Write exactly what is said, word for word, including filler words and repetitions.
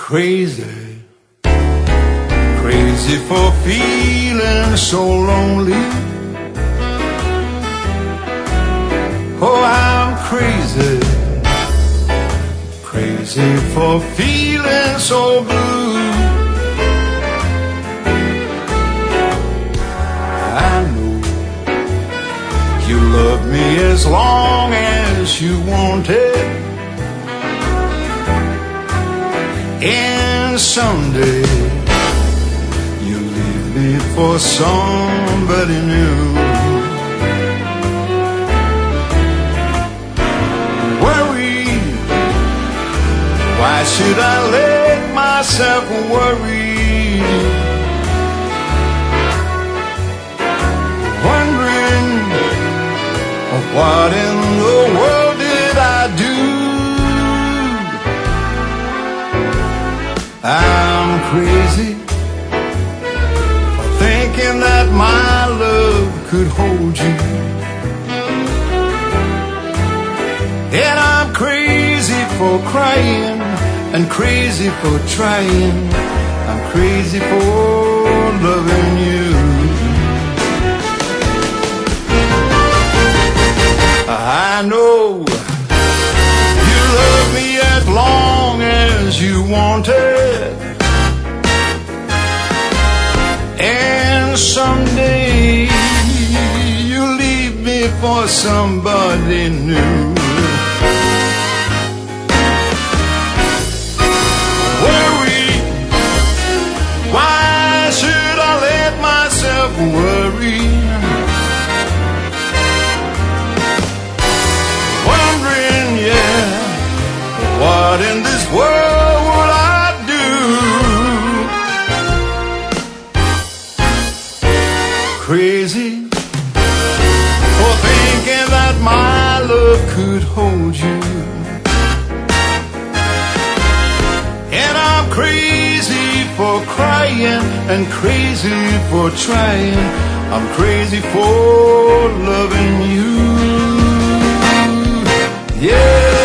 Crazy, crazy for feeling so lonely. Oh, I'm crazy, crazy for feeling so blue. I know you love me as long as you wanted, and someday you'll leave me for somebody new. Worry, why should I let myself worry? Wondering, what in the world did I do? I'm crazy for thinking that my love could hold you, and I'm crazy for crying and crazy for trying. I'm crazy for loving you. I know you love me as long as you wanted, and someday you'll leave me for somebody new. Worry, why should I let myself worry? Wondering, yeah, what in this world would I do? Crazy for thinking that my love could hold you, and I'm crazy for crying and crazy for trying. I'm crazy for loving you. Yeah.